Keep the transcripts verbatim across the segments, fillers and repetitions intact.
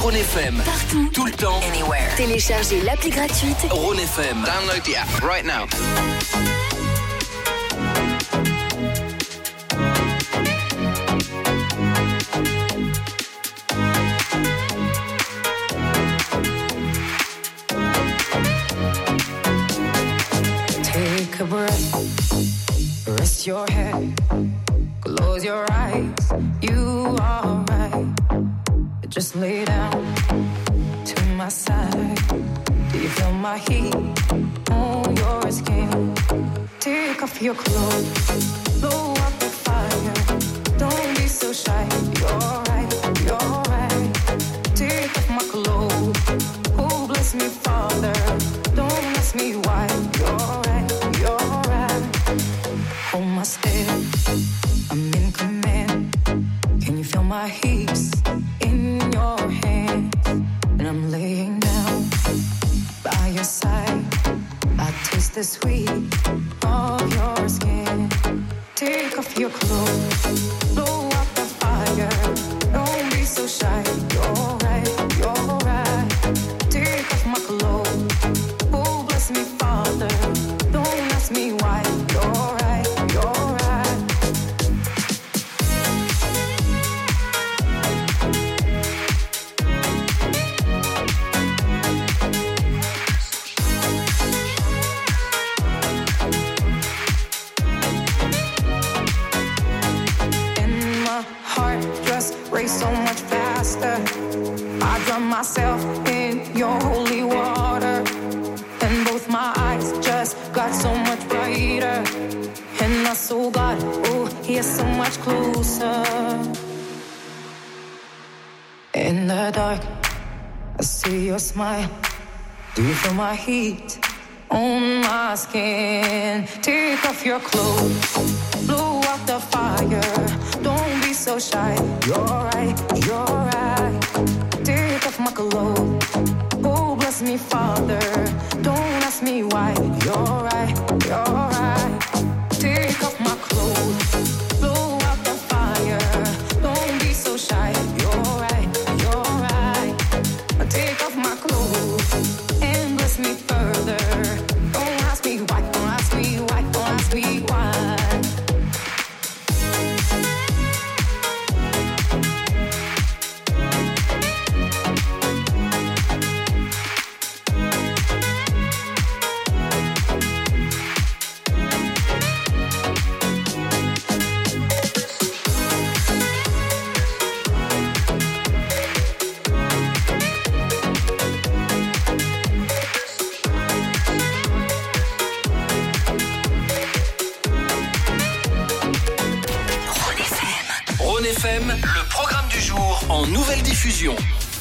Rhône F M. Partout, tout le temps, anywhere. Téléchargez l'appli gratuite Rhône F M. Download the app right now. Take a breath, rest your head, close your eyes, you are right. Just lay down to my side. Do you feel my heat on your skin? Take off your clothes, blow up the fire. Don't be so shy, you're right, you're right. Take off my clothes, oh bless me Father. Don't ask me why, you're right, you're right. Hold my step, I'm in command. Can you feel my hips in your hands? And I'm laying down by your side. I taste the sweet of your skin. Take off your clothes, blow up the fire. Don't be so shy, you're right, you're right. Take off my clothes, oh bless me Father. Don't ask me why, you're right, you're right. Race so much faster. I drown myself in your holy water, and both my eyes just got so much brighter. And I saw God, oh, He is so much closer. In the dark, I see your smile. Do you feel my heat on my skin? Take off your clothes, blow out the fire. Don't be so shy, you're right, you're right. Take off my clothes, oh bless me Father. Don't ask me why, you're right, you're right. Take off my clothes, blow out the fire. Don't be so shy, you're right, you're right. Take off my clothes and bless me further. Don't ask me why, don't ask me why, don't ask me why. F M, le programme du jour en nouvelle diffusion.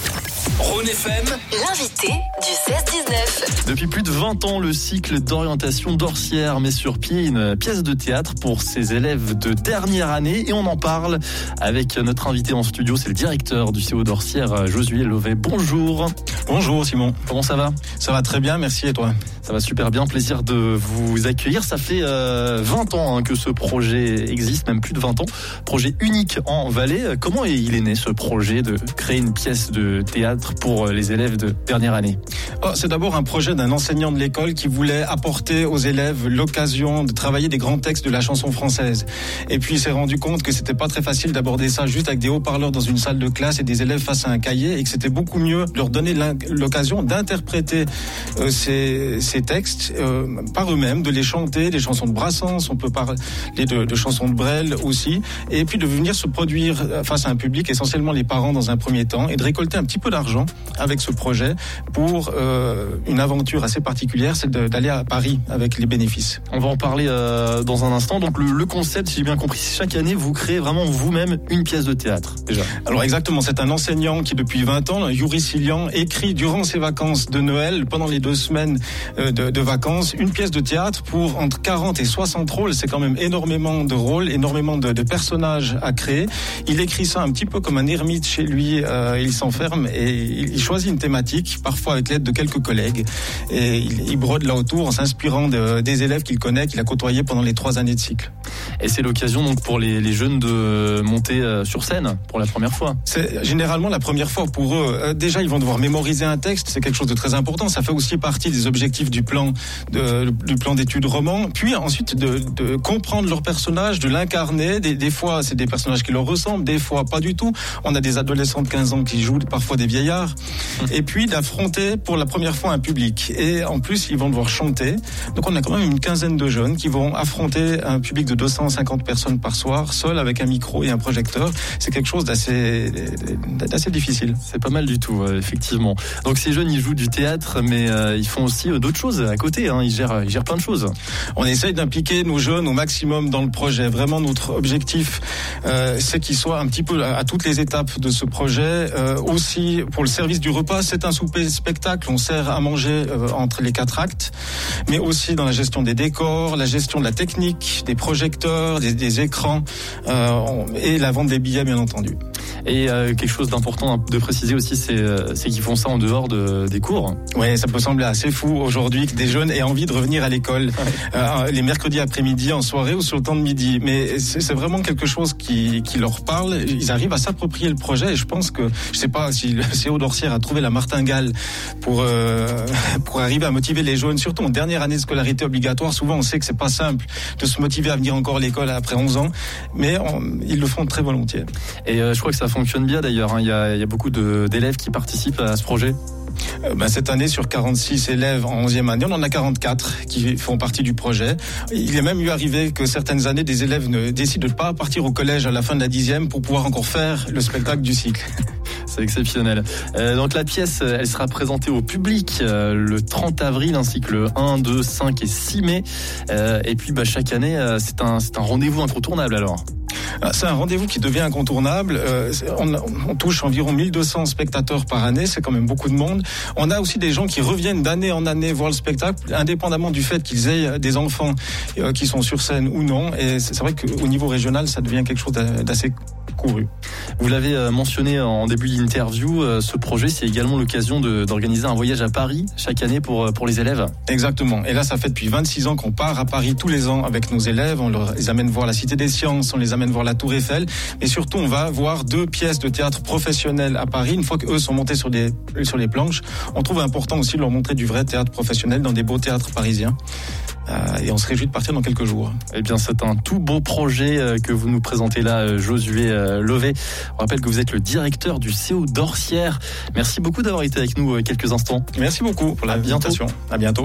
Rhône F M, l'invité du seize dix-neuf. Depuis plus de vingt ans, le cycle d'orientation d'Orsières met sur pied une pièce de théâtre pour ses élèves de dernière année. Et on en parle avec notre invité en studio, c'est le directeur du C O d'Orsières, Josué Lovey. Bonjour. Bonjour Simon. Comment ça va ? Ça va très bien, merci, et toi ? Ça va super bien, plaisir de vous accueillir. Ça fait euh, vingt ans hein, que ce projet existe, même plus de vingt ans. Projet unique en Valais. Comment il est né ce projet de créer une pièce de théâtre pour les élèves de dernière année ? Oh, c'est d'abord un projet d'un enseignant de l'école qui voulait apporter aux élèves l'occasion de travailler des grands textes de la chanson française. Et puis il s'est rendu compte que c'était pas très facile d'aborder ça juste avec des haut-parleurs dans une salle de classe et des élèves face à un cahier, et que c'était beaucoup mieux de leur donner l'occasion d'interpréter euh, ces, ces textes euh, par eux-mêmes, de les chanter, des chansons de Brassens, on peut parler de, de chansons de Brel aussi, et puis de venir se produire face à un public, essentiellement les parents dans un premier temps, et de récolter un petit peu d'argent avec ce projet pour euh, une aventure assez particulière, c'est de, d'aller à Paris avec les bénéfices. On va en parler euh, dans un instant. Donc le, le concept, si j'ai bien compris, chaque année vous créez vraiment vous-même une pièce de théâtre déjà. Alors exactement, c'est un enseignant qui depuis vingt ans, Yuri Silian, écrit durant ses vacances de Noël, pendant les deux semaines de, de vacances, une pièce de théâtre pour entre quarante et soixante rôles. C'est quand même énormément de rôles, énormément de, de personnages à créer. Il écrit ça un petit peu comme un ermite chez lui, euh, il s'enferme et il, il choisit une thématique, parfois avec l'aide de quelques collègues, et il, il brode là autour en s'inspirant de, des élèves qu'il connaît, qu'il a côtoyés pendant les trois années de cycle. Et c'est l'occasion donc pour les, les jeunes de monter sur scène pour la première fois. C'est généralement la première fois pour eux. Déjà, ils vont devoir mémoriser un texte, c'est quelque chose de très important. Ça fait aussi partie des objectifs du plan de, du plan d'études roman. Puis ensuite de, de comprendre leur personnage, de l'incarner. Des, des fois, c'est des personnages qui leur ressemblent, des fois pas du tout. On a des adolescents de quinze ans qui jouent parfois des vieillards. Et puis d'affronter pour la première fois un public. Et en plus, ils vont devoir chanter. Donc on a quand même une quinzaine de jeunes qui vont affronter un public de deux cent cinquante personnes par soir, seuls avec un micro et un projecteur. C'est quelque chose d'assez, d'assez difficile. C'est pas mal du tout, euh, effectivement. Donc ces jeunes, ils jouent du théâtre, mais euh, ils font aussi euh, d'autres choses à côté. Hein. Ils gèrent, ils gèrent plein de choses. On essaye d'impliquer nos jeunes au maximum dans le projet. Vraiment, notre objectif, euh, c'est qu'ils soient un petit peu à, à toutes les étapes de ce projet. Euh, aussi, pour le service du repas, c'est un souper spectacle. On sert à manger euh, entre les quatre actes, mais aussi dans la gestion des décors, la gestion de la technique, des projecteurs, des, des écrans euh, on, et la vente des billets, bien entendu. Et euh, quelque chose d'important de préciser aussi, c'est, c'est qu'ils font ça en dehors de, des cours. Oui, ça peut sembler assez fou aujourd'hui que des jeunes aient envie de revenir à l'école ouais. euh, les mercredis après-midi, en soirée ou sur le temps de midi. Mais c'est, c'est vraiment quelque chose qui, qui leur parle. Ils arrivent à s'approprier le projet et je pense que, je sais pas si le C O d'Orsières a trouvé la martingale pour, euh, pour arriver à motiver les jeunes, surtout en dernière année de scolarité obligatoire. Souvent, on sait que c'est pas simple de se motiver à venir encore à l'école après onze ans, mais on, ils le font très volontiers. Et euh, je crois que ça fonctionne bien d'ailleurs, hein. Il y a, il y a beaucoup de, d'élèves qui participent à ce projet. Euh, ben, cette année, sur quarante-six élèves en onzième année, on en a quarante-quatre qui font partie du projet. Il est même eu arrivé que certaines années, des élèves ne décident de pas partir au collège à la fin de la dixième pour pouvoir encore faire le spectacle du cycle. C'est exceptionnel. Euh, donc la pièce, elle sera présentée au public euh, le trente avril ainsi que le un, deux, cinq et six mai. Euh, et puis bah, chaque année, euh, c'est un, c'est un rendez-vous incontournable alors. C'est un rendez-vous qui devient incontournable. Euh, on, on touche environ mille deux cents spectateurs par année, c'est quand même beaucoup de monde. On a aussi des gens qui reviennent d'année en année voir le spectacle, indépendamment du fait qu'ils aient des enfants euh, qui sont sur scène ou non. Et c'est vrai qu'au niveau régional, ça devient quelque chose d'assez couru. Vous l'avez mentionné en début d'interview, ce projet, c'est également l'occasion de, d'organiser un voyage à Paris chaque année pour, pour les élèves. Exactement. Et là, ça fait depuis vingt-six ans qu'on part à Paris tous les ans avec nos élèves. On les amène voir la Cité des Sciences, on les amène voir la Tour Eiffel. Et surtout, on va voir deux pièces de théâtre professionnelles à Paris. Une fois qu'eux sont montés sur, des, sur les planches, on trouve important aussi de leur montrer du vrai théâtre professionnel dans des beaux théâtres parisiens. Euh, et on se réjouit de partir dans quelques jours. Eh bien, c'est un tout beau projet euh, que vous nous présentez là, euh, Josué euh, Levet. On rappelle que vous êtes le directeur du C O d'Orsières. Merci beaucoup d'avoir été avec nous euh, quelques instants. Merci beaucoup pour l'invitation. À bientôt.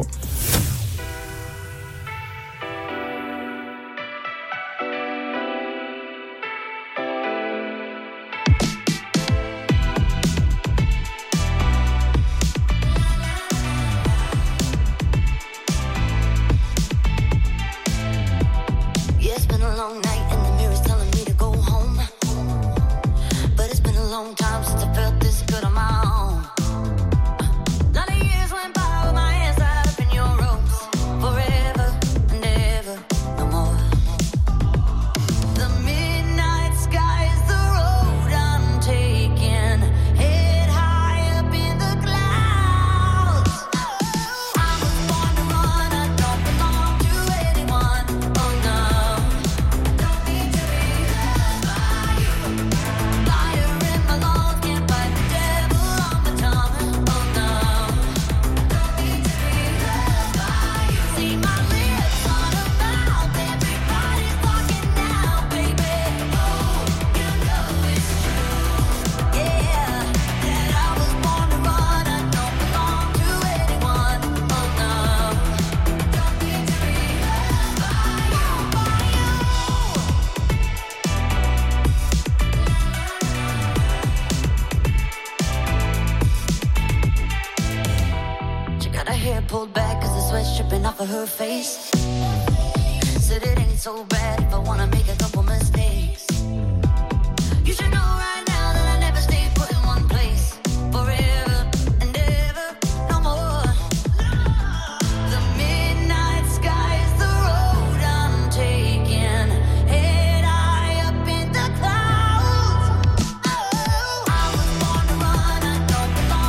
Pulled back cause the sweat's dripping off of her face. Said it ain't so bad if I wanna make a couple mistakes. You should know right now that I never stay put in one place forever and ever, no more. The midnight sky is the road I'm taking, head high up in the clouds. Oh, I was born to run, I don't belong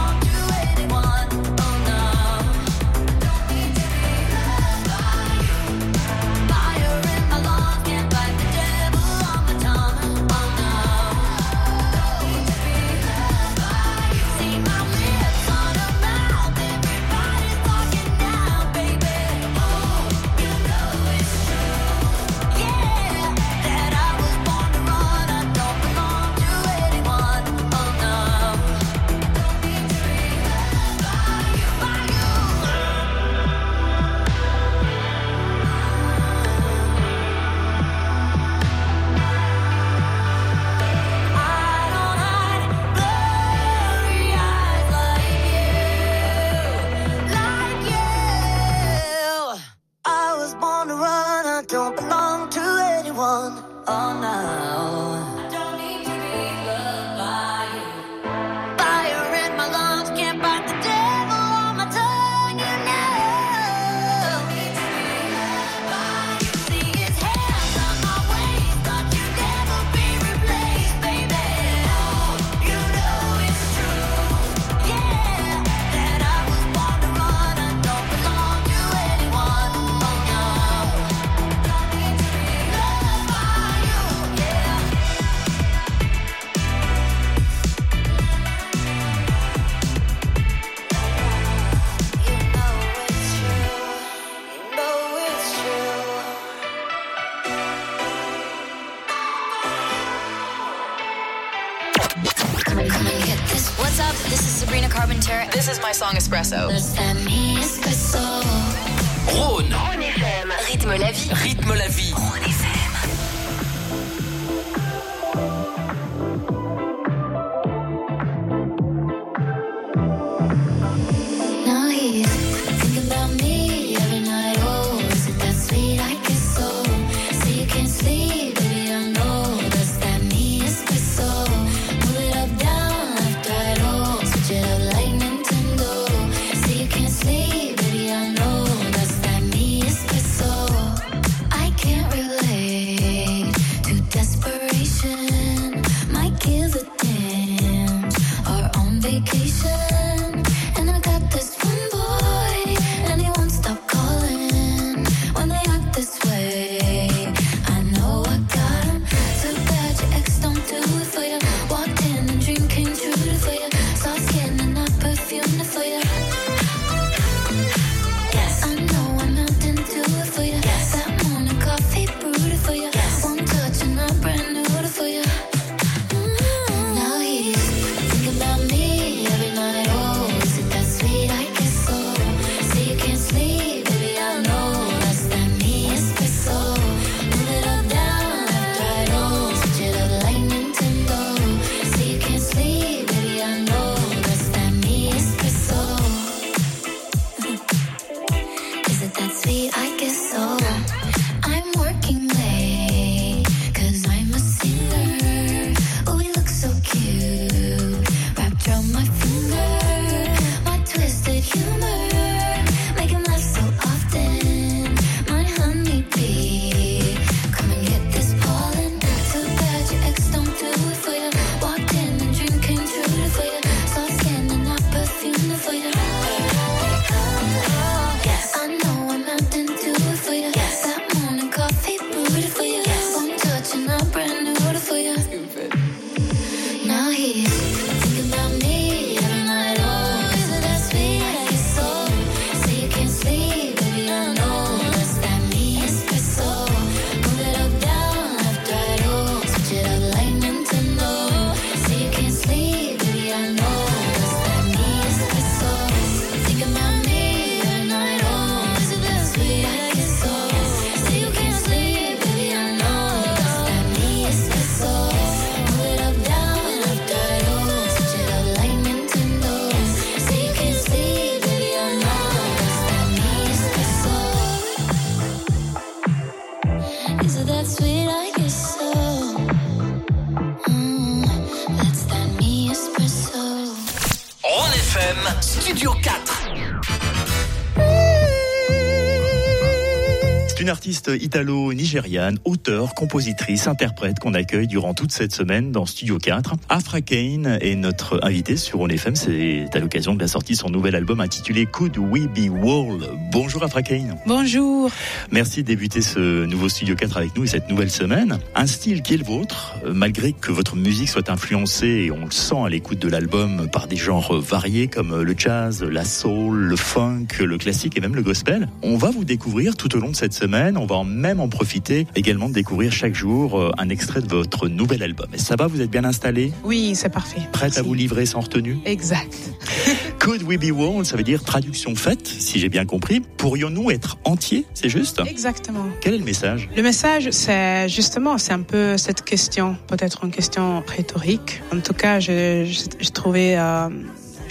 I don't belong to anyone. Oh no. I don't need to be loved by you. Fire in my lungs, can't fight the devil on my tongue, you know. Don't need to be loved by you. See his hands on my waist, thought you'd never be replaced, baby. Oh, you know it's true, yeah, that I was born to run. I don't belong to anyone. Oh no. Don't need to be loved by you, yeah. You know it's true. You know it's true. Come and get this. What's up? This is Sabrina Carpenter. This is my song Espresso. Does that mean espresso? Rhône, Rythme la vie. rythme la vie. Rhône F M. Now he's thinking about me every night. Oh, is it that sweet? I guess so. Say you can't sleep, baby, I know. Does that mean espresso? Move it up, down, left, right, oh. Switch it up like Nintendo. Say you can't sleep, baby, I know. Does that mean espresso? I can't relate to desperation. Might give a damn. Or on vacation. And I got this one boy, and he won't stop calling when they act this way. I know I got him. Too bad your ex don't do it for you. Walked in and dream came true for you. Soft skin and I perfumed for you. Yes, I know I'm out and do it for you. Yes, that morning coffee brewed it for you. Yes, one touch and I brand new it for you. Mm. Now he's thinking about me every night. Oh, is it that sweet? I guess so. Say you can't sleep, baby, I know. Does that mean espresso? Move it up, down, left, right, oh. Switch it up like Nintendo. Say you can't sleep, baby, I know. Does that mean espresso? Is it that sweet? I guess so. I'm working late, cause I'm a singer. Oh, we look so cute, wrapped around my finger. My twisted humor, make him laugh so often. My honeybee, come and get this pollen. Too bad your ex don't do it for you. Walked in and dream came true for you. Soft skin and I perfumed for you. Yes, I know I'm out and do it for you. Yes, that morning coffee brewed for you. Yes, one touch and I brand new it for you. Now he's thinking about me every night. Oh, is it that sweet? I guess so. Say you can't sleep, baby, I know. Does that mean espresso? Move it up, down, left, right, oh. Switch it up like Nintendo. Say you can't sleep, baby, I know. Does that mean espresso? Thinking about me every night. Oh, is it that sweet? I guess so. Say you can't sleep, baby, I know. Does that mean espresso? Move it up, down, left, right, oh. Switch it up like Nintendo. Say you can't sleep, baby, I know. Does that mean espresso? Is it that sweet? I guess so. Mm, that's that me espresso. Rhône F M, Studio quatre. C'est une artiste italo-nigériane, auteure, compositrice, interprète qu'on accueille durant toute cette semaine dans Studio quatre. Afra Kane est notre invitée sur Rhône F M. C'est à l'occasion de la sortie de son nouvel album intitulé Could We Be World. Bonjour Afra Kane. Bonjour. Merci de débuter ce nouveau Studio quatre avec nous et cette nouvelle semaine. Un style qui est le vôtre, malgré que votre musique soit influencée, et on le sent à l'écoute de l'album, par des genres variés comme le jazz, la soul, le funk, le classique et même le gospel. On va vous découvrir tout au long de cette semaine. On va même en profiter également de découvrir chaque jour un extrait de votre nouvel album. Et ça va, vous êtes bien installé? Oui, c'est parfait. Prête Merci. à vous livrer sans retenue? Exact. Could we be world, ça veut dire traduction faite, si j'ai bien compris. Pourrions-nous être entiers, c'est juste? Exactement. Quel est le message? Le message, c'est justement, c'est un peu cette question, peut-être une question rhétorique. En tout cas, je, je, je trouvais... Euh,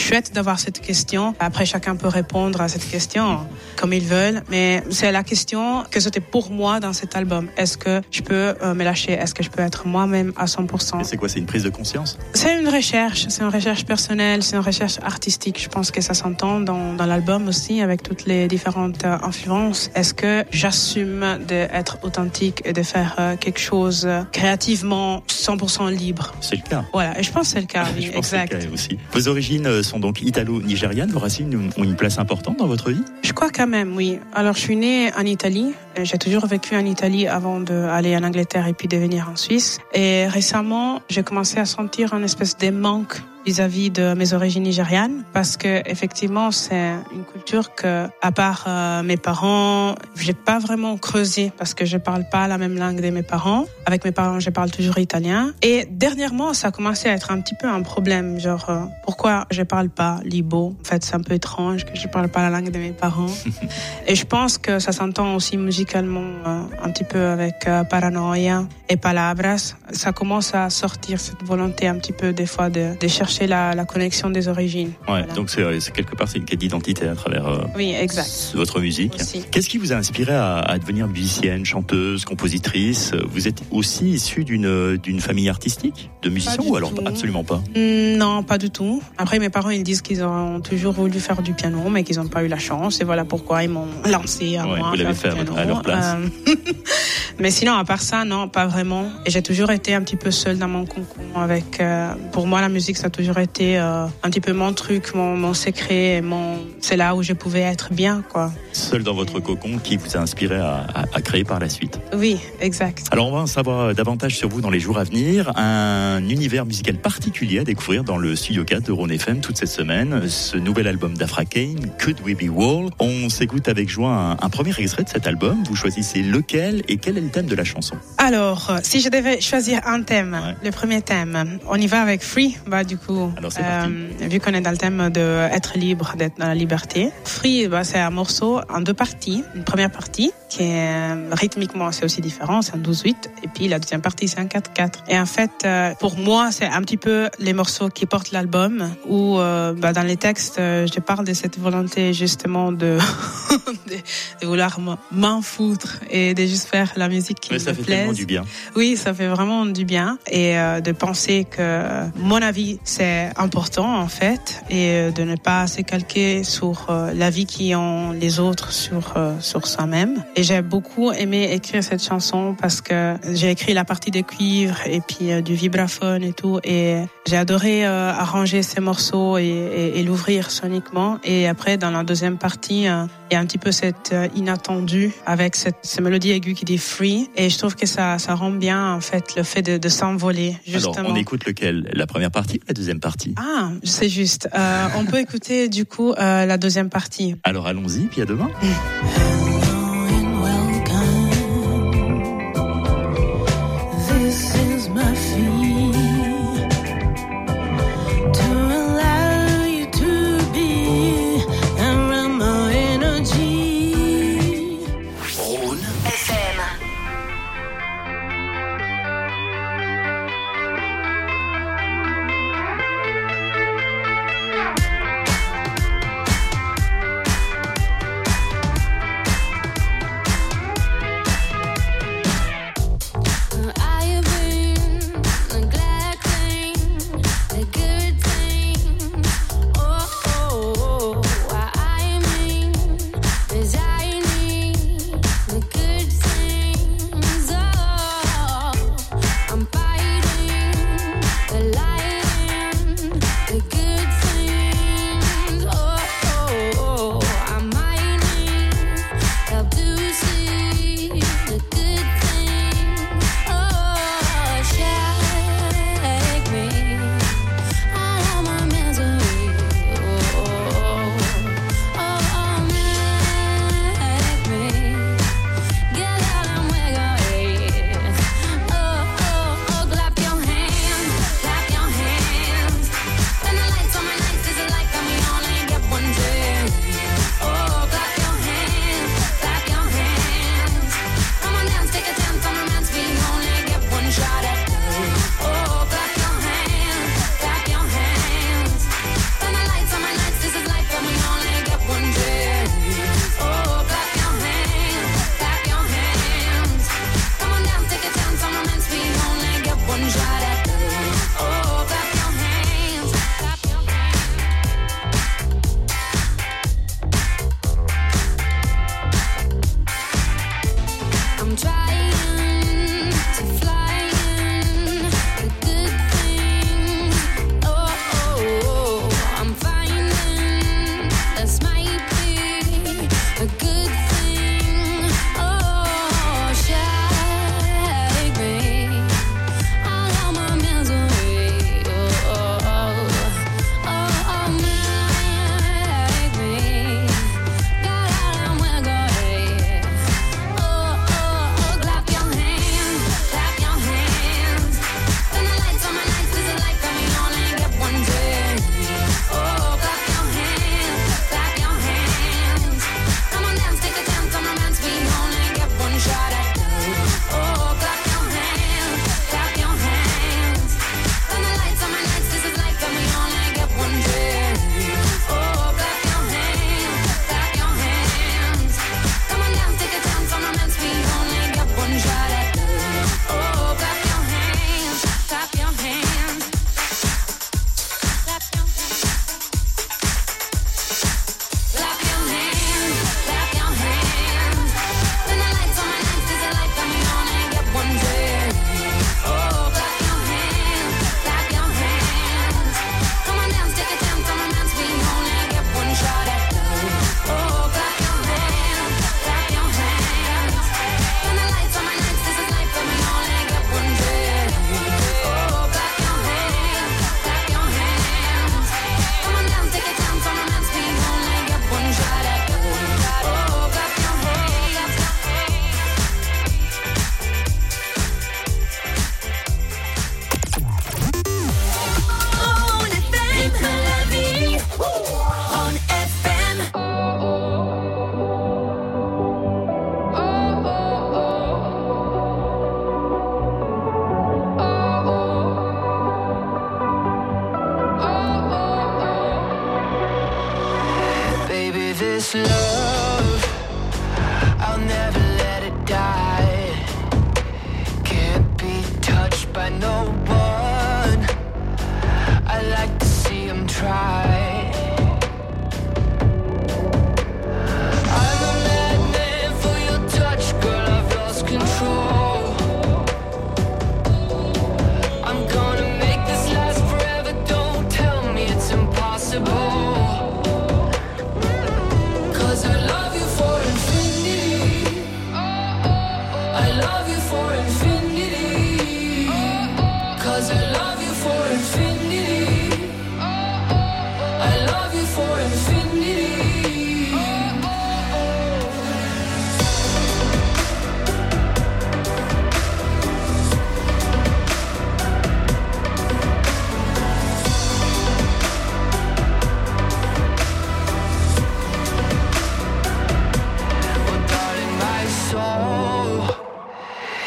chouette d'avoir cette question. Après, chacun peut répondre à cette question comme ils veulent, mais c'est la question que c'était pour moi dans cet album. Est-ce que je peux euh, me lâcher? Est-ce que je peux être moi-même à cent pour cent? Et c'est quoi? C'est une prise de conscience? C'est une recherche, c'est une recherche personnelle, c'est une recherche artistique. Je pense que ça s'entend dans, dans l'album aussi, avec toutes les différentes euh, influences. Est-ce que j'assume d'être authentique et de faire euh, quelque chose euh, créativement cent pour cent libre? C'est le cas. Voilà, et je pense que c'est le cas, oui, je pense exact. Que c'est le cas aussi. Vos origines sont donc italo-nigérianes. Vos racines ont une place importante dans votre vie? Je crois quand même, oui. Alors, je suis née en Italie. J'ai toujours vécu en Italie avant d'aller en Angleterre et puis de venir en Suisse. Et récemment, j'ai commencé à sentir une espèce de manque vis-à-vis de mes origines nigérianes, parce que effectivement c'est une culture que, à part euh, mes parents, j'ai pas vraiment creusé, parce que je parle pas la même langue de mes parents. Avec mes parents, je parle toujours italien. Et dernièrement, ça a commencé à être un petit peu un problème, genre euh, pourquoi je parle pas l'ibo? En fait, c'est un peu étrange que je parle pas la langue de mes parents. Et je pense que ça s'entend aussi musicalement euh, un petit peu avec euh, Paranoia et Palabras. Ça commence à sortir cette volonté un petit peu des fois de, de chercher La, la connexion des origines. Ouais, voilà. Donc c'est, c'est quelque part c'est une quête d'identité à travers euh, oui, exact. votre musique. Aussi. Qu'est-ce qui vous a inspiré à, à devenir musicienne, chanteuse, compositrice? Vous êtes aussi issue d'une d'une famille artistique, de musiciens, ou alors tout. absolument pas? Mmh, non, pas du tout. Après, mes parents ils disent qu'ils ont toujours voulu faire du piano, mais qu'ils n'ont pas eu la chance, et voilà pourquoi ils m'ont lancé à ouais, moi. Vous l'avez fait piano. à leur place. Euh... mais sinon, à part ça, non, pas vraiment. Et j'ai toujours été un petit peu seule dans mon cocon. Avec, euh, pour moi, la musique, ça a toujours été euh, un petit peu mon truc, mon, mon secret, mon... c'est là où je pouvais être bien, quoi. Seul dans votre cocon, qui vous a inspiré à, à, à créer par la suite? Oui, exact. Alors on va en savoir davantage sur vous dans les jours à venir. Un univers musical particulier à découvrir dans le Studio quatre de Rhône F M toute cette semaine. Ce nouvel album d'Afra Kane, Could We Be Wall. On s'écoute avec joie un, un premier extrait de cet album. Vous choisissez lequel et quel est le thème de la chanson? Alors, si je devais choisir un thème, ouais. le premier thème, on y va avec Free. Bah du coup, Alors, c'est parti. Euh, vu qu'on est dans le thème de être libre, d'être dans la liberté. Free, bah, c'est un morceau en deux parties. Une première partie qui est rythmiquement c'est aussi différent, c'est un douze huit, et puis la deuxième partie c'est un quatre quatre. Et en fait, euh, pour moi, c'est un petit peu les morceaux qui portent l'album, où euh, bah, dans les textes, euh, je parle de cette volonté justement de de, de vouloir m'en foutre et de juste faire la musique qui Mais me ça fait plaise. tellement du bien. Oui, ça fait vraiment du bien, et euh, de penser que mon avis c'est important en fait, et de ne pas se calquer sur euh, l'avis qui ont les autres sur euh, sur soi-même. Et j'ai beaucoup aimé écrire cette chanson parce que j'ai écrit la partie des cuivres et puis euh, du vibraphone et tout, et j'ai adoré euh, arranger ces morceaux et, et, et l'ouvrir soniquement. Et après, dans la deuxième partie, euh, il y a un petit peu cette euh, inattendu avec cette, cette mélodie aiguë qui dit free, et je trouve que ça ça rend bien en fait le fait de, de s'envoler justement. Alors on écoute lequel? La première partie ou la deuxième partie? Ah, c'est juste. Euh, on peut écouter du coup euh, la deuxième partie. Alors allons-y, puis à demain.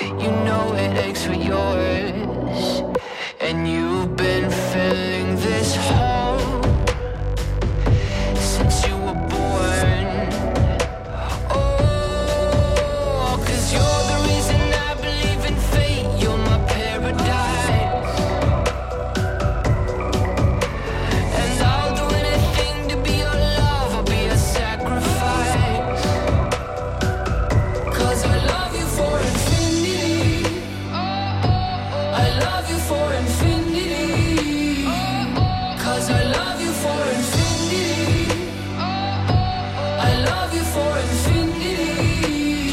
You know it aches for yours. And you've been filling this hole since you were born. Oh, 'cause you're the reason I believe in fate. You're my paradise. And I'll do anything to be your love or be a sacrifice. 'Cause I love you for infinity. I love you for infinity. 'Cause I love you for infinity. I love you for infinity.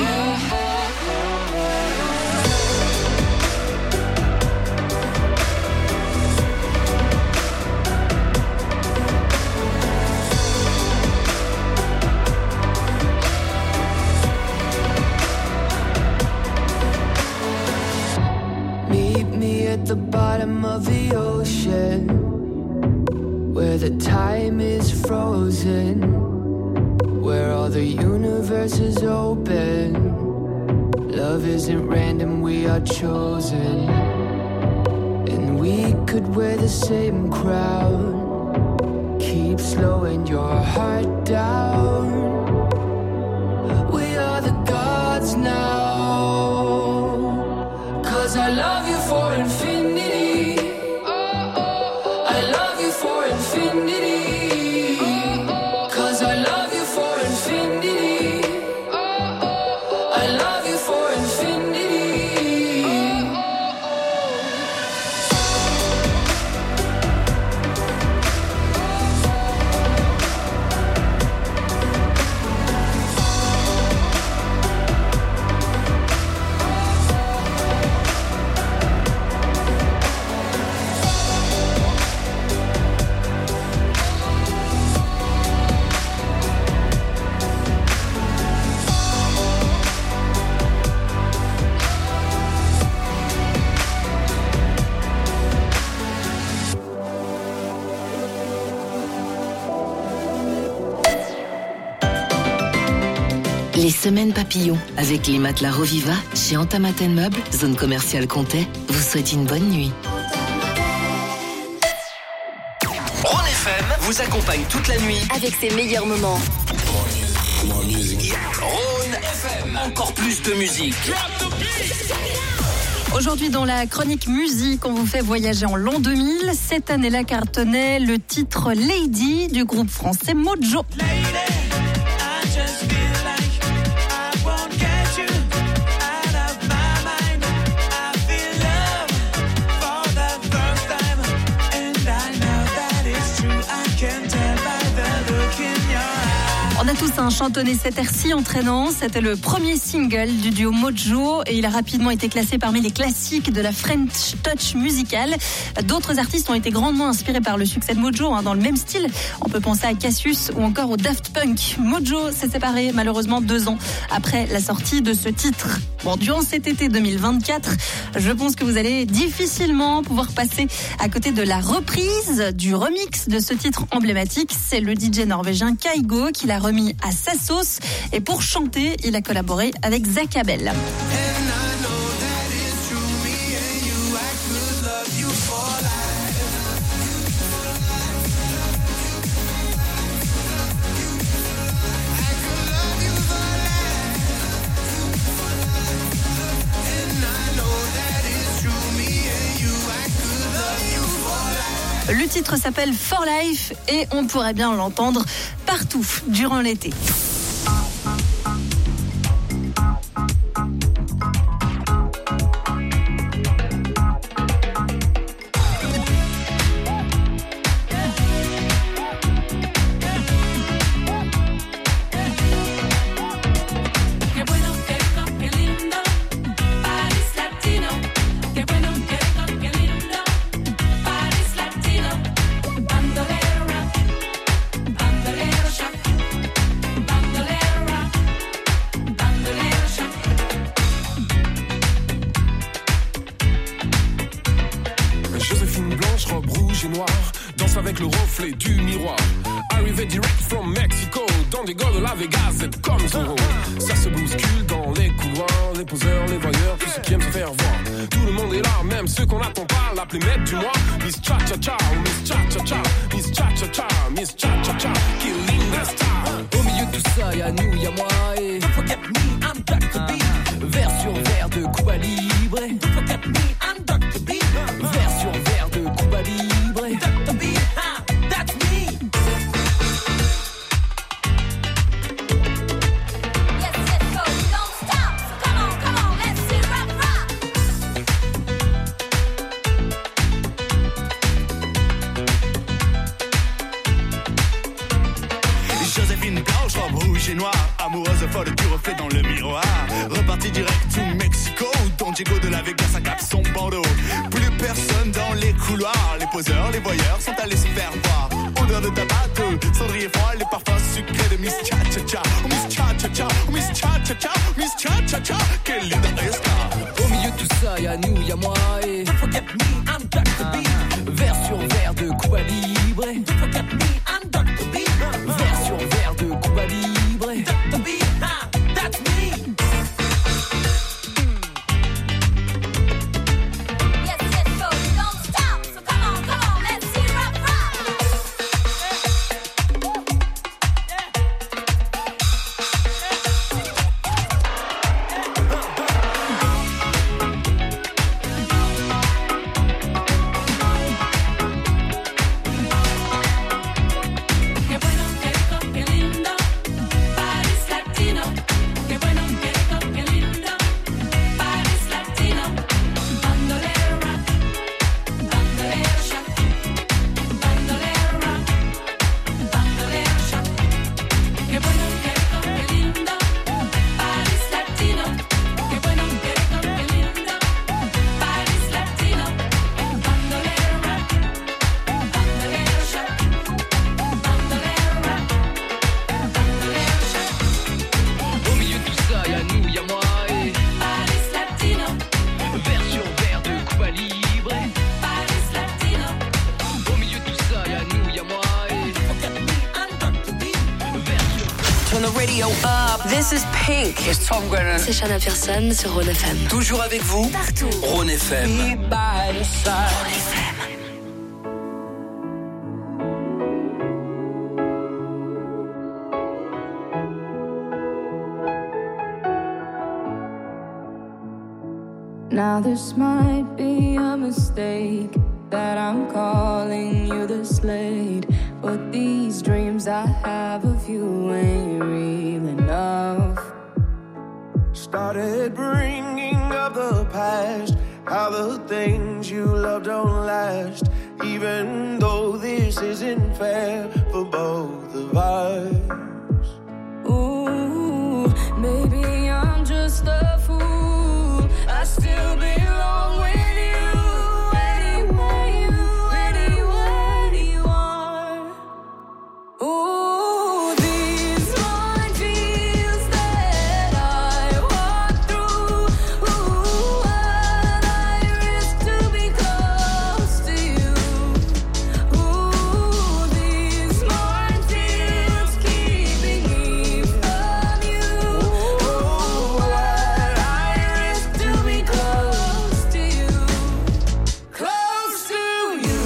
Meet me at the bottom of the ocean, where the time is frozen, where all the universe is open. Love isn't random, we are chosen. And we could wear the same crown. Keep slowing your heart down. We are the gods now. 'Cause I love you for infinity. I love you for infinity. 'Cause I love you for infinity. I love you for infinity. Les semaines papillons avec les matelas Roviva chez Antamaten Meubles, zone commerciale Comté, vous souhaite une bonne nuit. Rhône F M vous accompagne toute la nuit Avec ses meilleurs moments. Rhône F M, encore plus de musique. Aujourd'hui, dans la chronique musique, on vous fait voyager en l'an deux mille. Cette année-là cartonnait le titre Lady du groupe français Mojo. On a tous un chantonné cet air si entraînant. C'était le premier single du duo Mojo et il a rapidement été classé parmi les classiques de la French Touch musicale. D'autres artistes ont été grandement inspirés par le succès de Mojo, hein, dans le même style. On peut penser à Cassius ou encore au Daft Punk. Mojo s'est séparé malheureusement deux ans après la sortie de ce titre. Bon, durant cet été deux mille vingt-quatre, je pense que vous allez difficilement pouvoir passer à côté de la reprise du remix de ce titre emblématique. C'est le D J norvégien Kygo qui l'a remis à sa sauce et pour chanter, il a collaboré avec Zach Abel. Le titre s'appelle For Life et on pourrait bien l'entendre partout durant l'été. Joséphine blanche, robe rouge et noire, dans danse avec le reflet du miroir. Arrivé direct from Mexico, dans des gars de la Vegas, c'est comme Zorro. Ça se bouscule dans les couloirs, les poseurs, les voyeurs, tous ceux qui aiment se faire voir. Tout le monde est là, même ceux qu'on n'attend pas, l'appelée maître du mois. Miss Cha Cha Cha, Miss Cha Cha Cha, Miss Cha Cha Cha, Miss Cha Cha Cha, killing the star. Au milieu de tout ça, y'a nous, y'a moi et Don't forget me, I'm Doctor B. Vers sur vers de Cuba Libre. Don't forget me, I'm Doctor B. Vers sur vers de Cuba Libre. Doctor B, ah, that's me. Yes, let's go, don't stop. So come on, come on, let's see rap rock. Joséphine blanche, robe rouge et noire, amoureuse folle du reflet dans le miroir. Reparti direct to Mexico, Don Diego de la Vegas, un cap son bandeau. Plus personne dans les couloirs, les poseurs, les voyeurs sont allés se faire voir. Odeur de tabac, de cendrier froid, les parfums sucrés de Miss Cha Cha Cha. Oh Miss Cha Cha Cha, oh Miss Cha Cha Cha, Miss Cha Cha Cha, quelle linda esca. Au milieu de tout ça, y'a nous, y'a moi et Don't forget me, I'm Doctor B. Vers sur vers de Cuba Libre. Don't forget me, I'm Doctor B. Vers sur vers de Cuba Libre. Doctor B, ah, that's me. Yes, let's go, don't stop. So come on, come on, let's see rap rock. Qué bueno, qué rico, qué lindo, Paris latino. Qué bueno, qué rico, qué lindo, Paris latino. Bandolero rock, bandolero shop, bandolero rock, bandolero shop. Qué bueno, qué rico, qué lindo, Paris latino. Qué bueno, qué rico, qué lindo, Paris latino. Bandolero rock, bandolero shop. Au milieu de tout ça, y'a nous, y'a moi et Paris latino, vers sur vers de Cuba Libre. Paris latino. Au milieu de tout ça, y'a nous, y'a moi et Don't forget me, I'm Doctor B. Vers sur Turn the radio up. This is Pink. It's Tom Grennan. C'est Shana Pearson sur Rhône F M. Toujours avec vous, Partout. Rhône F M. Be by the side. Rhône F M. Now this might be a mistake that I'm calling you this late, but these dreams I have of you ain't real enough. Started bringing up the past, how the things you love don't last, even though this isn't fair for both of us. Ooh, maybe I'm just a fool. I still belong with you anyway, you, anywhere you are. Ooh, these minefields that I walk through. Ooh, what I risk to be close to you. Ooh, these minefields keeping me from you. Ooh, what I risk to be close to you. Close to you.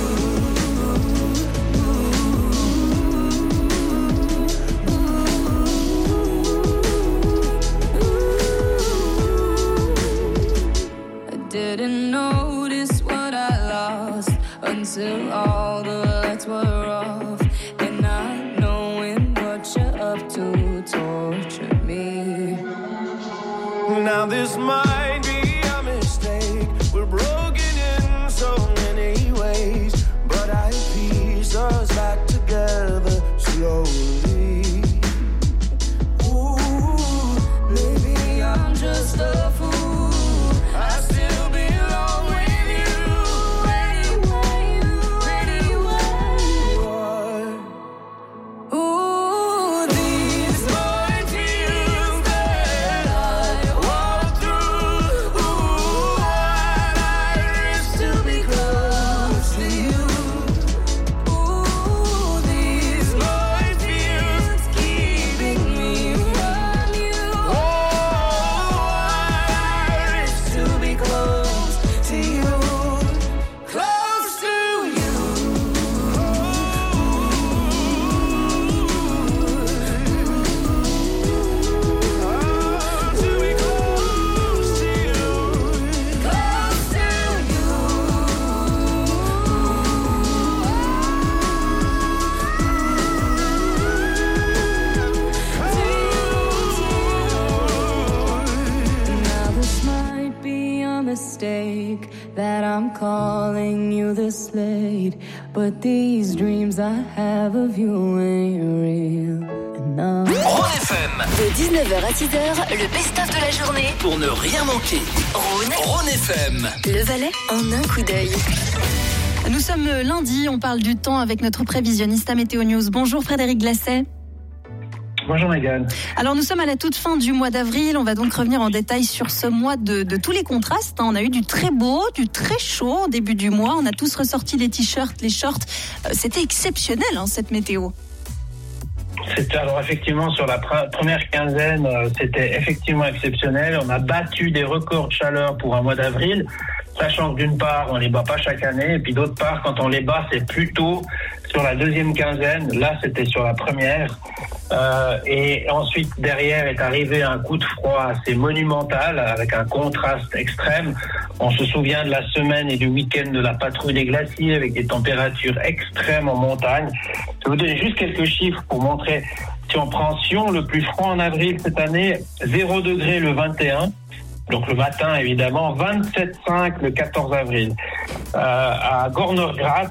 I didn't notice what I lost until all the lights were off, and not knowing what you're up to torture me. Now this might be a mistake. We're broken in so many ways, but I piece us back together slowly. Ooh, maybe I'm just a fool. I still belong with you anyway, you, anywhere you are. mistake that I'm calling you this late, but these dreams I have of you ain't real. Rhône F M. De dix-neuf heures à six heures, le best-of de la journée. Pour ne rien manquer. Rhône. Rhône F M. Le Valais en un coup d'œil. Nous sommes lundi, on parle du temps avec notre prévisionniste à Météo News. Bonjour Frédéric Glasset. Bonjour Mégane. Alors nous sommes à la toute fin du mois d'avril, on va donc revenir en détail sur ce mois de, de tous les contrastes. On a eu du très beau, du très chaud au début du mois, on a tous ressorti les t-shirts, les shorts. C'était exceptionnel hein, cette météo. C'était alors effectivement sur la pr- première quinzaine, euh, c'était effectivement exceptionnel. On a battu des records de chaleur pour un mois d'avril, sachant que d'une part on les bat pas chaque année, et puis d'autre part quand on les bat c'est plutôt sur la deuxième quinzaine. Là c'était sur la première. Euh, et ensuite derrière est arrivé un coup de froid assez monumental avec un contraste extrême. On se souvient de la semaine et du week-end de la patrouille des glaciers avec des températures extrêmes en montagne. Je vais vous donner juste quelques chiffres pour montrer. Si on prend Sion, le plus froid en avril cette année, zéro degré le vingt et un, donc le matin évidemment, vingt-sept virgule cinq le quatorze avril. Euh, à Gornergrat,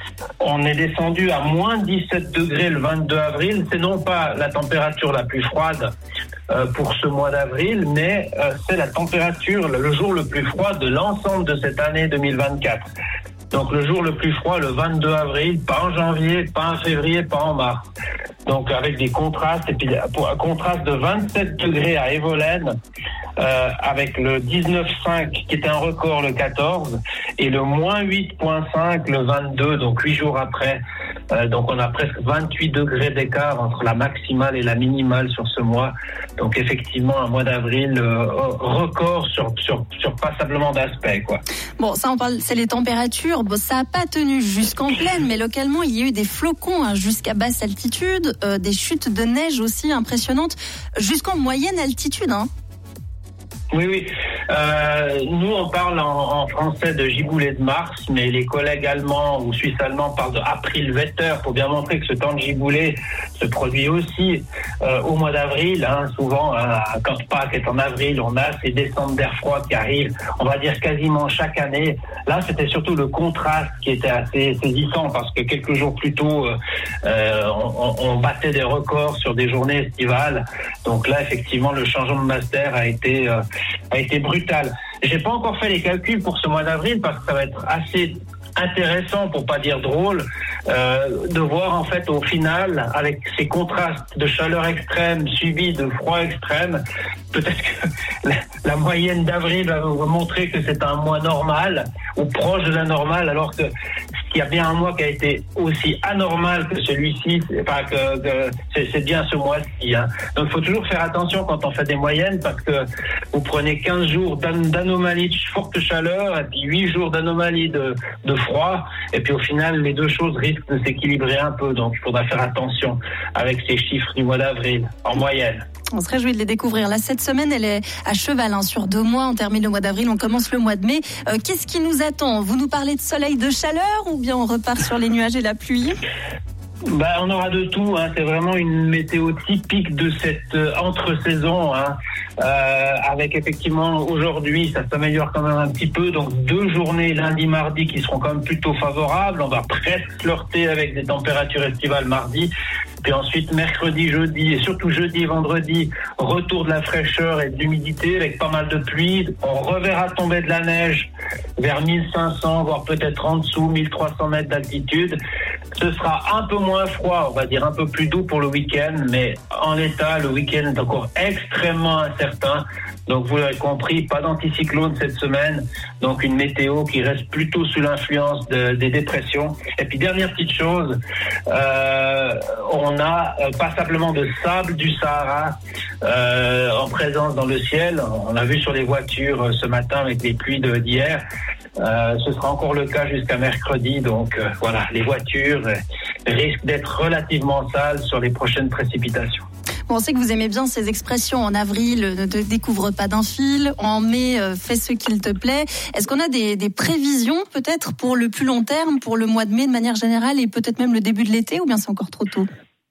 on est descendu à moins dix-sept degrés le vingt-deux avril. C'est non pas la température la plus froide euh, pour ce mois d'avril, mais euh, c'est la température, le jour le plus froid de l'ensemble de cette année deux mille vingt-quatre. Donc le jour le plus froid, le vingt-deux avril, pas en janvier, pas en février, pas en mars. Donc avec des contrastes, et puis pour un contraste de vingt-sept degrés à Evolène, euh, avec le dix-neuf virgule cinq qui était un record le quatorze, et le moins huit virgule cinq le vingt-deux, donc huit jours après. Euh, donc on a presque vingt-huit degrés d'écart entre la maximale et la minimale sur ce mois. Donc effectivement un mois d'avril euh, record sur, sur, sur passablement d'aspects, quoi. Bon, ça on parle, c'est les températures. Bon, ça n'a pas tenu jusqu'en plaine, mais localement il y a eu des flocons hein, jusqu'à basse altitude, euh, des chutes de neige aussi impressionnantes jusqu'en moyenne altitude. Hein. Oui, oui. Euh, nous, on parle en, en français de giboulée de mars, mais les collègues allemands ou suisses-allemands parlent de Aprilwetter pour bien montrer que ce temps de giboulée se produit aussi euh, au mois d'avril. Hein, souvent, hein, quand Pâques est en avril, on a ces descentes d'air froid qui arrivent, on va dire quasiment chaque année. Là, c'était surtout le contraste qui était assez saisissant parce que quelques jours plus tôt, euh, on, on battait des records sur des journées estivales. Donc là, effectivement, le changement de master a été... Euh, a été brutal. J'ai pas encore fait les calculs pour ce mois d'avril parce que ça va être assez intéressant, pour pas dire drôle, euh, de voir en fait au final, avec ces contrastes de chaleur extrême suivis de froid extrême, peut-être que la, la moyenne d'avril va vous montrer que c'est un mois normal ou proche de la normale, alors que il y a bien un mois qui a été aussi anormal que celui-ci, enfin que, que c'est, c'est bien ce mois-ci. Hein. Donc il faut toujours faire attention quand on fait des moyennes parce que vous prenez quinze jours d'an- d'anomalie de forte chaleur et puis huit jours d'anomalie de, de froid et puis au final les deux choses risquent de s'équilibrer un peu. Donc il faudra faire attention avec ces chiffres du mois d'avril en moyenne. On se réjouit de les découvrir. Là, cette semaine, elle est à cheval hein, sur deux mois. On termine le mois d'avril, on commence le mois de mai. Euh, qu'est-ce qui nous attend ? Vous nous parlez de soleil, de chaleur ou bien on repart sur les nuages et la pluie ? Bah, on aura de tout. Hein. C'est vraiment une météo typique de cette euh, entre-saison. Hein. Euh, avec effectivement aujourd'hui, ça s'améliore quand même un petit peu. Donc deux journées lundi, mardi qui seront quand même plutôt favorables. On va presque flirter avec des températures estivales mardi. Puis ensuite, mercredi, jeudi et surtout jeudi et vendredi, retour de la fraîcheur et de l'humidité avec pas mal de pluie. On reverra tomber de la neige vers mille cinq cents, voire peut-être en dessous, mille trois cents mètres d'altitude. Ce sera un peu moins froid, on va dire un peu plus doux pour le week-end, mais en l'état, le week-end est encore extrêmement incertain. Donc vous l'avez compris, pas d'anticyclone cette semaine, donc une météo qui reste plutôt sous l'influence de, des dépressions. Et puis dernière petite chose, euh, on a euh, passablement de sable du Sahara euh, en présence dans le ciel. On l'a vu sur les voitures euh, ce matin avec les pluies de, d'hier. Euh, ce sera encore le cas jusqu'à mercredi, donc euh, voilà, les voitures euh, risquent d'être relativement sales sur les prochaines précipitations. Bon, on sait que vous aimez bien ces expressions. En avril, ne te découvre pas d'un fil. En mai, euh, fais ce qu'il te plaît. Est-ce qu'on a des, des prévisions peut-être pour le plus long terme, pour le mois de mai de manière générale et peut-être même le début de l'été, ou bien c'est encore trop tôt ?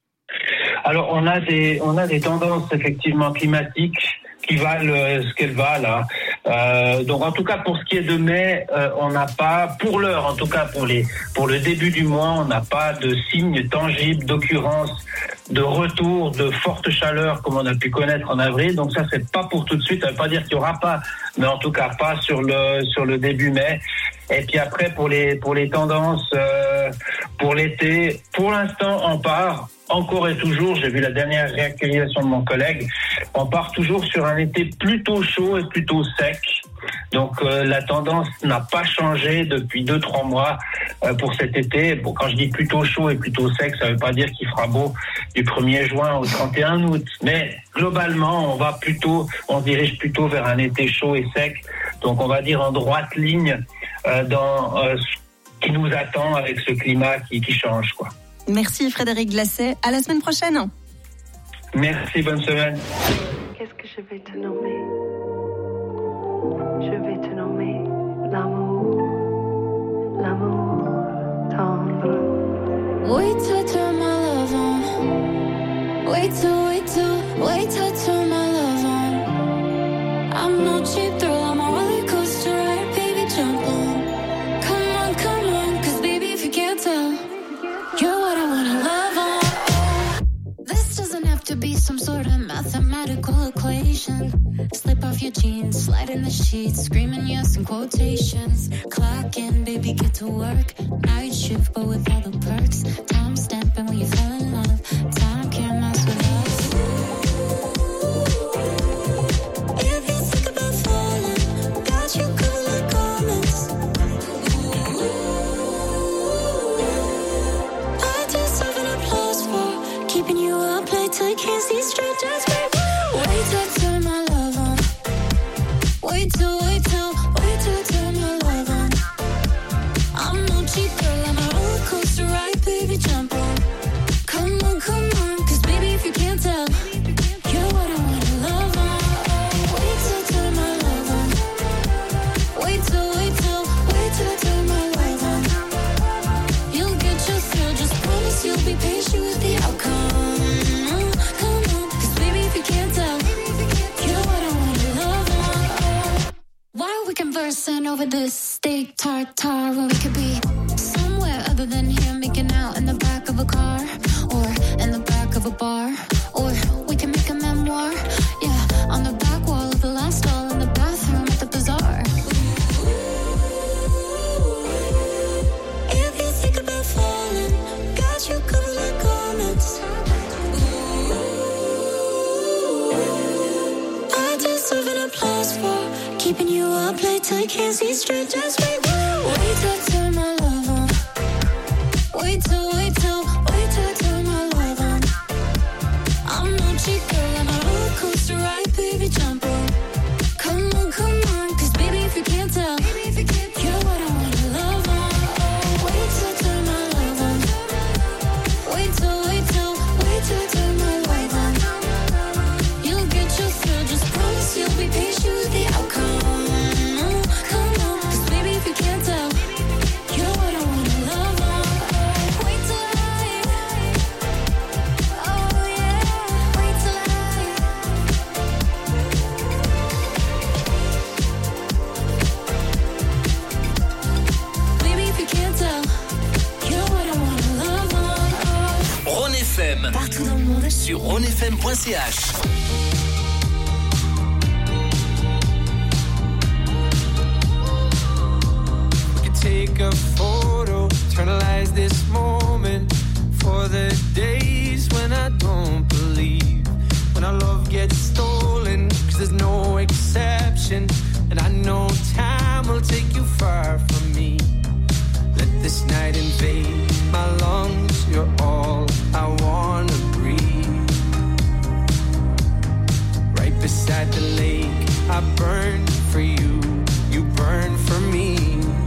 Alors on a des on a des tendances effectivement climatiques qui valent ce qu'elles valent. Hein. Euh, donc en tout cas pour ce qui est de mai, euh, on n'a pas, pour l'heure en tout cas pour les pour le début du mois, on n'a pas de signes tangibles d'occurrence de retour de forte chaleur comme on a pu connaître en avril. Donc ça c'est pas pour tout de suite, ça veut pas dire qu'il y aura pas, mais en tout cas pas sur le sur le début mai. Et puis après pour les pour les tendances euh, pour l'été, pour l'instant on part encore et toujours, j'ai vu la dernière réactualisation de mon collègue, on part toujours sur un été plutôt chaud et plutôt sec. Donc euh, la tendance n'a pas changé depuis deux trois mois euh, pour cet été. Bon, quand je dis plutôt chaud et plutôt sec, ça veut pas dire qu'il fera beau du premier juin au trente et un août, mais globalement, on va plutôt on se dirige plutôt vers un été chaud et sec. Donc on va dire en droite ligne euh, dans euh, ce qui nous attend avec ce climat qui qui change quoi. Merci Frédéric Glasset. À la semaine prochaine. Merci, bonne semaine. Qu'est-ce que je vais te nommer? Je vais te nommer l'amour, l'amour tendre. Wait till I turn my love on. Wait till, wait till, wait till I turn my love on. I'm no cheap thrill, I'm a roller coaster ride, baby, jump on. Come on, come on, cause baby, if you can't tell, you're what I wanna love on. This doesn't have to be some sort of mathematical equation. Slip off your jeans, slide in the sheets, screaming yes in quotations. Clock in, baby, get to work. Night shift, but with all the perks. Time stamping when you fell in love. Time can't mess with us. If you think about falling, got you covered like garments. I deserve an applause for keeping you up late till you can't see straight. Just wait, wait till I turn my love on. Wait till, wait till, wait till I turn my love on. I'm no cheap girl, I'm a roller coaster ride, baby, jump on. Come on, come on, cause baby, if you can't tell, you're what I wanna love on. Wait till I turn my love on. Wait till, wait till, wait till I turn my love on. You'll get your thrill, just promise you'll be patient with the outcome. Come on, cause baby, if you can't tell, you're what I wanna love on. Why are we conversing over this steak tartare when we could be somewhere other than here, making out in the back of a car or in the back of a bar, or we can make a memoir, yeah, on the back wall of the last stall in the bathroom at the bazaar. If you think about falling, got you covered like garments. I deserve an applause for keeping you up late till you can't see straight. Just wait, wait till I turn my love on. Wait till, wait till, wait till I turn my love on. I'm no cheap girl, I'm a roller coaster ride, baby, jump on. Come on, come on, cause baby, if you can't tell, you're what I wanna love on. Wait till I turn my love on. Wait till, wait till, wait till I turn my love on. You'll get your thrill, just promise you'll be patient with the outcome. Come on, cause baby, if you can't tell, you're what I wanna love on. Wait till I, oh yeah, wait till I. Baby, if you can't tell, you're what I wanna love on. Rhône F M. Partout dans le monde. Sur rhône f m point c h. Take a photo, eternalize this moment for the days when I don't believe, when our love gets stolen, cause there's no exception, and I know time will take you far from me. Let this night invade my lungs, you're all I wanna breathe. Right beside the lake, I burn for you, you burn for me.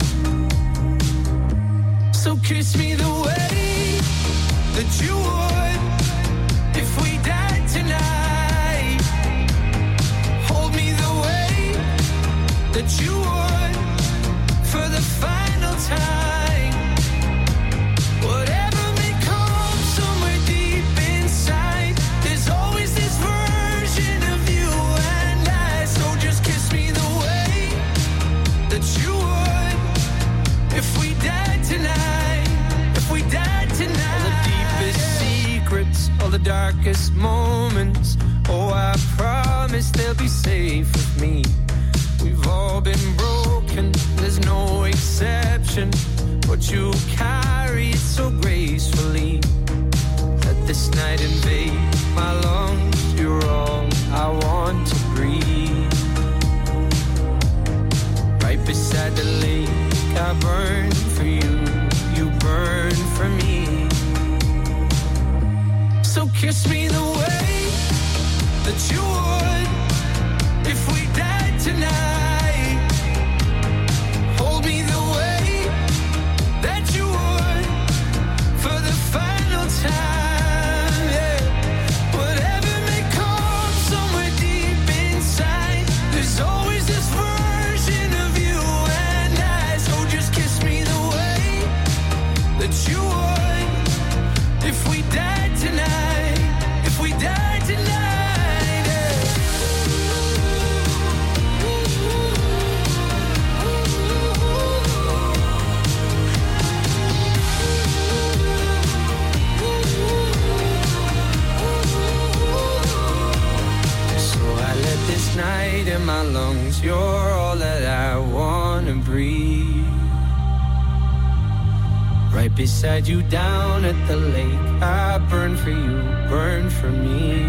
So kiss me the way that you would if we died tonight. Hold me the way that you would for the final time. Whatever may come somewhere deep inside, there's always this version of you and I. So just kiss me the way that you would if we died tonight, if we died tonight. All the deepest secrets, all the darkest moments, oh, I promise they'll be safe with me. We've all been broken, there's no exception, but you carry it so gracefully. Let this night invade my lungs, you're all I want to breathe. Right beside the lake, I burn for you, you burn for me. So kiss me the way that you would if we died tonight. Hold me the way that you would for the final time, yeah. Whatever may come somewhere deep inside, there's always this version of you and I. So just kiss me the way that you would if we died tonight, if we died tonight, yeah. So I let this night in my lungs, you're all that I wanna breathe. Right beside you down at the lake, I burn for you, burn for me.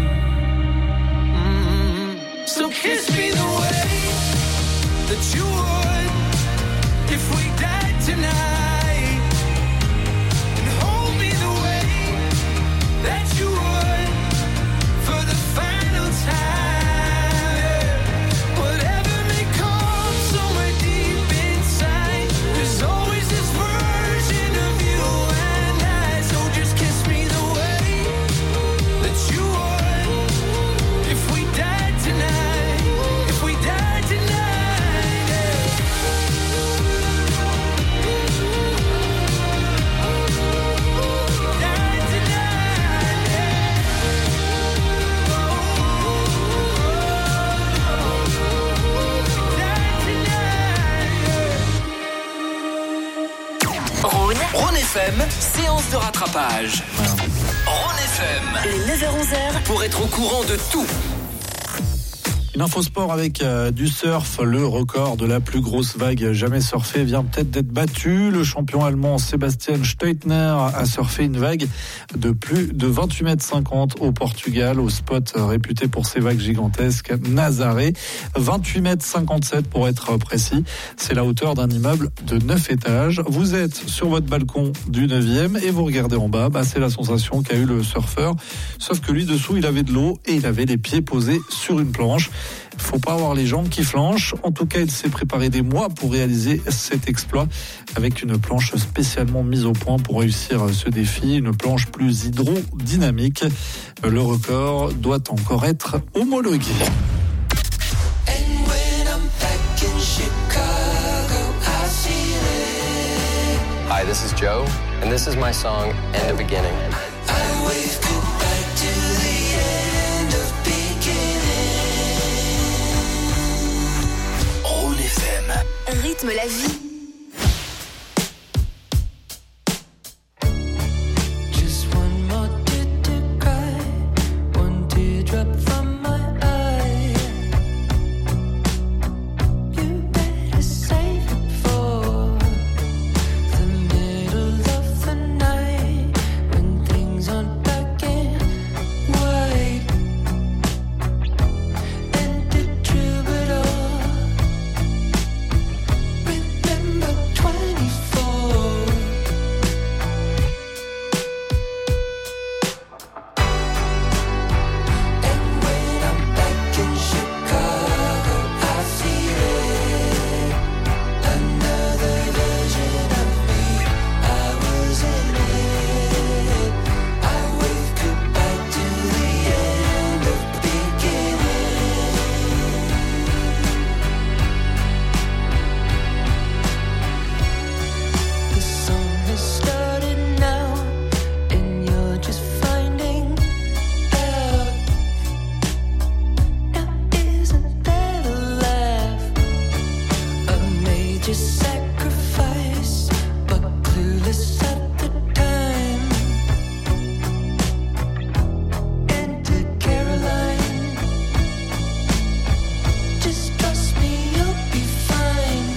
Mm-hmm. So kiss me the way that you would if we died tonight, and hold me the way that you would for the final time, yeah. Whatever may come somewhere deep inside, there's always this version of you and I. So just kiss me the way that you would if we died tonight, if we died tonight, yeah. Died tonight, yeah. Rhône, Rhône F M, séance de rattrapage. Rhône F M, Les neuf heures onze heures. pour être au courant de tout. Une info sport avec euh, du surf. Le record de la plus grosse vague jamais surfée vient peut-être d'être battu. Le champion allemand Sebastian Steitner a surfé une vague de plus de vingt-huit mètres cinquante au Portugal, au spot réputé pour ses vagues gigantesques, Nazaré. vingt-huit mètres cinquante-sept pour être précis. C'est la hauteur d'un immeuble de neuf étages. Vous êtes sur votre balcon du neuvième et vous regardez en bas. Bah, c'est la sensation qu'a eu le surfeur. Sauf que lui, dessous, il avait de l'eau et il avait les pieds posés sur une planche. Il faut pas avoir les jambes qui flanchent. En tout cas, il s'est préparé des mois pour réaliser cet exploit avec une planche spécialement mise au point pour réussir ce défi. Une planche plus hydrodynamique. Le record doit encore être homologué. And when I'm back in Chicago, I feel it. Hi, this is Joe, and this is my song, End of Beginning. I wave goodbye to the end of beginning. Rhône F M. Rythme la vie. Just one more tear to cry, one teardrop from my eye. You better save it for the middle of the night, when things aren't black and white. And the troubadour, remember just sacrifice, but clueless at the time. Enter Caroline. Just trust me, you'll be fine.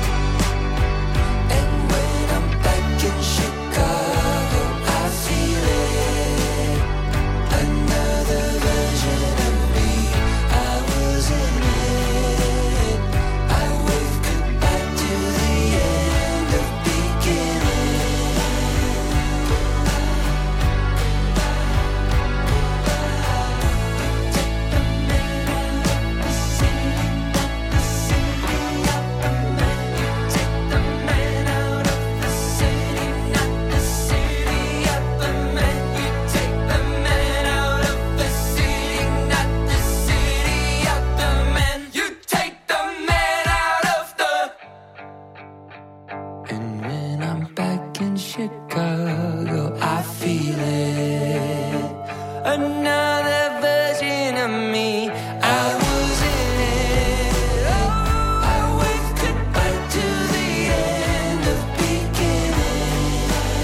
And when I'm back in Chicago, I feel it. Another version of me, I was in it. I wave goodbye to the end of beginning. Take the man out of the city, not the city out the man. You take the man out of the city, not the city out the man. You take the man out of the. And when I'm back in Chicago, I feel it. Another version of me, I was in it. Oh, I wave goodbye to the end of beginning.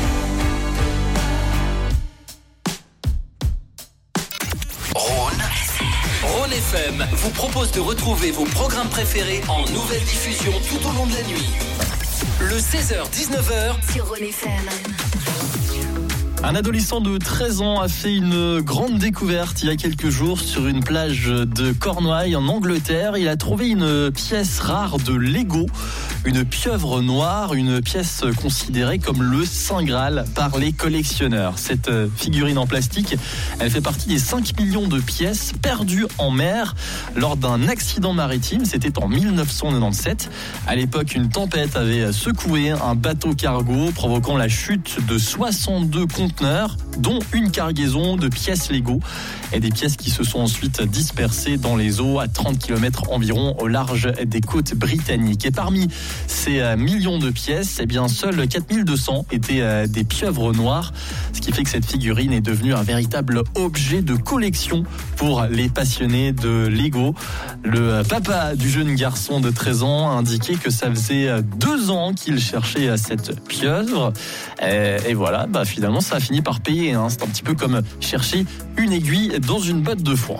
Rhône. Rhône F M vous propose de retrouver vos programmes préférés en nouvelle diffusion tout au long de la nuit. Le seize heures dix-neuf heures Sur Rhône F M. Un adolescent de treize ans a fait une grande découverte il y a quelques jours sur une plage de Cornouailles en Angleterre. Il a trouvé une pièce rare de Lego, une pieuvre noire, une pièce considérée comme le Saint Graal par les collectionneurs. Cette figurine en plastique, elle fait partie des cinq millions de pièces perdues en mer lors d'un accident maritime. C'était en dix-neuf cent quatre-vingt-dix-sept. À l'époque, une tempête avait secoué un bateau cargo, provoquant la chute de soixante-deux conteneurs, dont une cargaison de pièces Lego, et des pièces qui se sont ensuite dispersées dans les eaux à trente kilomètres environ au large des côtes britanniques. Et parmi ces millions de pièces, eh bien, seuls quatre mille deux cents étaient des pieuvres noires, ce qui fait que cette figurine est devenue un véritable objet de collection pour les passionnés de Lego. Le papa du jeune garçon de treize ans a indiqué que ça faisait deux ans qu'il cherchait cette pieuvre. Et, et voilà, bah finalement, ça a fini par payer. Hein. C'est un petit peu comme chercher une aiguille dans une botte de foin.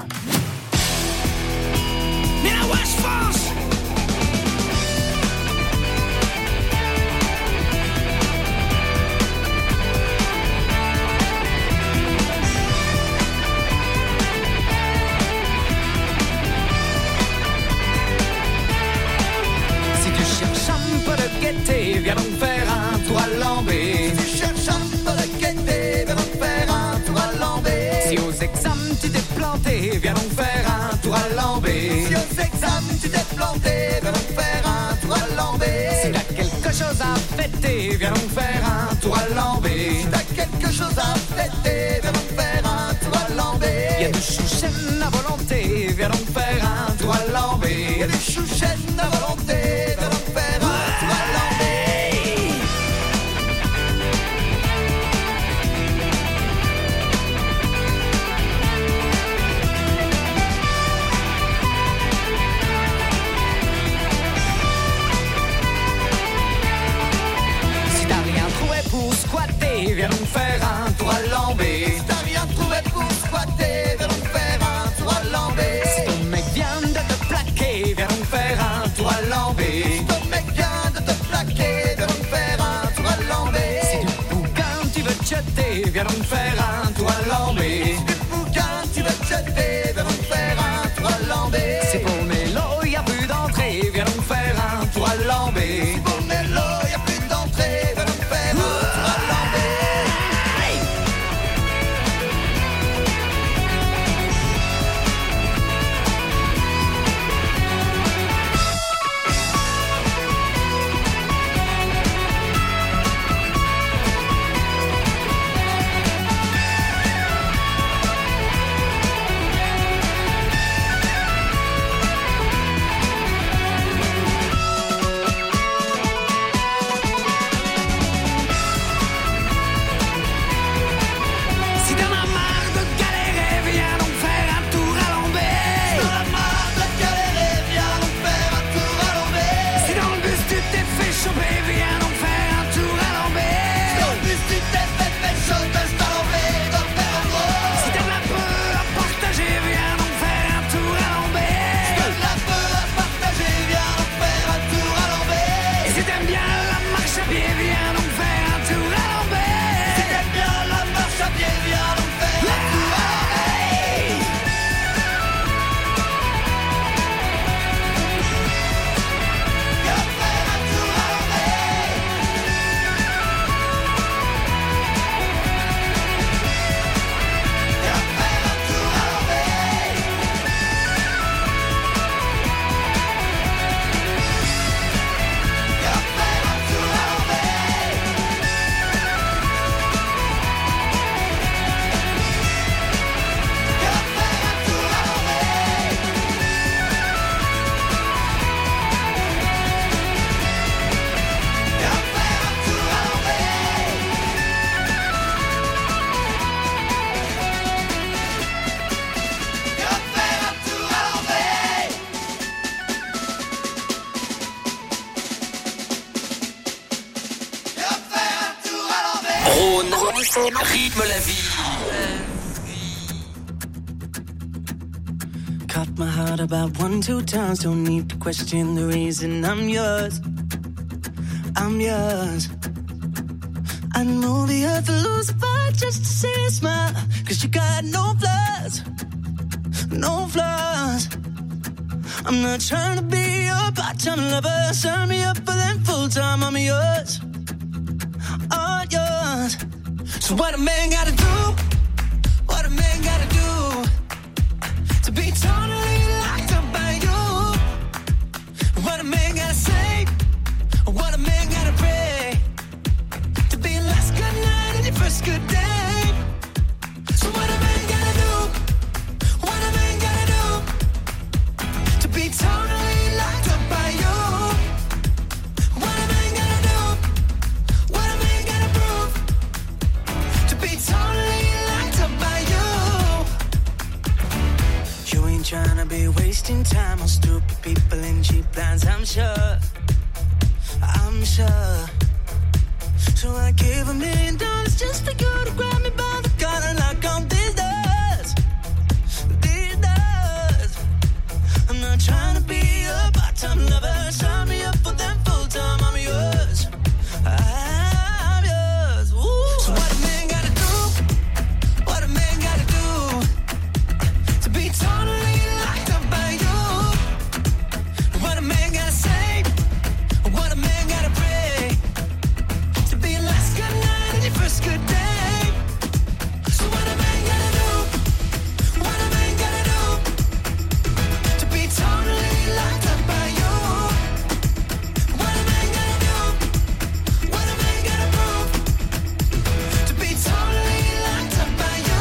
Si tu cherches un peu de gaieté, viens donc faire un tour à Lambé. Si tu cherches un peu de gaieté, viens donc faire un tour à Lambé. Si aux examens tu t'es planté, viens donc faire un tour à Lambé. Si aux examens tu t'es planté, viens donc faire un tour à Lambé. Si t'as quelque chose à fêter, viens donc faire un tour à Lambé. Si t'as quelque chose à fêter, viens donc faire un tour à Lambé. Y'a des chouchènes à volonté, viens donc faire un tour à Lambé. Y'a des chouchènes à volonté, viens donc faire un tour à Lambé. pied, viens donc faire un tour à l'envers. Si t'aimes bien la marche à pied, viens donc faire un tour à l'envers. Viens faire un tour à l'envers. Viens faire un tour à l'envers. Viens faire un tour à l'envers. Viens faire un tour à l'envers. Viens faire un tour à l'envers. Viens faire un tour à l'envers. Viens faire un tour à l'envers. Rhône, rythme la vie. Cut my heart about one, two times. Don't need to question the reason I'm yours. I'm yours. I know the earth will lose a fight just to see you smile. Cause you got no flaws. No flaws. I'm not trying to be your part-time lover. Sign me up for them full-time. I'm yours. All yours. So what a man gotta do? What a man gotta do? To be totally locked up by you. What a man gotta say, what a man gotta pray, to be your last good night and your first good day. So what a man gotta do, what a man gotta do, to be totally locked up by you. What a man gotta do, what a man gotta prove, to be totally locked up by you. You ain't tryna be wasting time on stupid people and cheap plans, I'm sure. I'm sure. So I gave a million dollars just for you to grab me by the collar like on these doors. These doors. I'm not trying to be a part-time lover. Sign me up for them full-time. I'm yours. I'm yours. Ooh. So what a man gotta do? What a man gotta do? To be totally locked up by you. What a man gotta say? What a man gotta pray, to be your last good night and your first good day. So what a man gotta do? What a man gotta do? To be totally locked up by you. What a man gotta do? What a man gotta prove? To be totally locked up by you.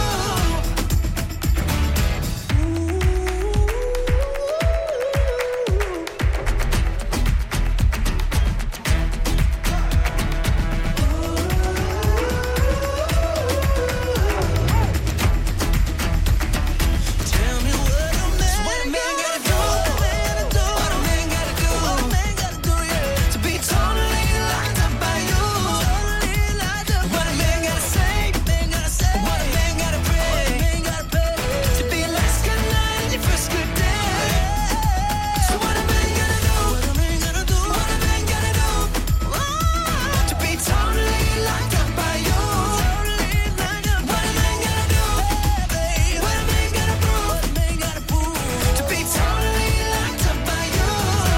Tell me what a man, what a man gotta do, what a man gotta do, what a man gotta do, yeah, to be totally locked up by you. What a man gotta say, what a man gotta pray, to be your last good night and your first good day. So what a man gotta do, what a man gotta do, what a man gotta do, to be totally locked up by you. What a man gotta do, what a man gotta prove, to be totally locked up by you.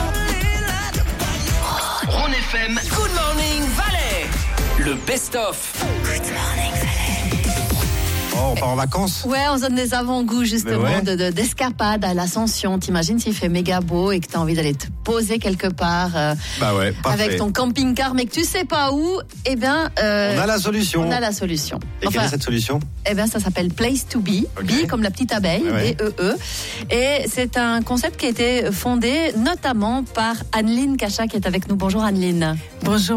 Rhône F M, Good Morning Valais. Le best-of. Oh, on part en vacances. Ouais, on se donne des avant-goûts justement Mais ouais. de, de- d'escapade à l'Ascension. T'imagines s'il fait méga beau et que t'as envie d'aller te poser quelque part euh, Bah ouais, parfait. avec ton camping-car, mais que tu sais pas où. Eh bien, euh, On a la solution. On a la solution. Et quelle est cette solution? Eh bien, ça s'appelle Place to Be. Ok. Be comme la petite abeille, Ouais. B E E. Et c'est un concept qui a été fondé notamment par Anneline Cachat qui est avec nous. Bonjour Anneline. Bonjour.